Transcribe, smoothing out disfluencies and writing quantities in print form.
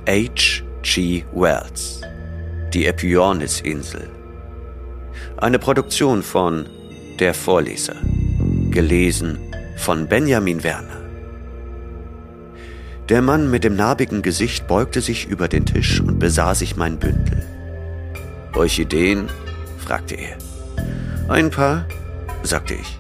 H.G. Wells. Die Epyornis-Insel. Eine Produktion von Der Vorleser. Gelesen von Benjamin Werner. Der Mann mit dem narbigen Gesicht beugte sich über den Tisch und besah sich mein Bündel. »Orchideen?« fragte er. »Ein paar«, sagte ich.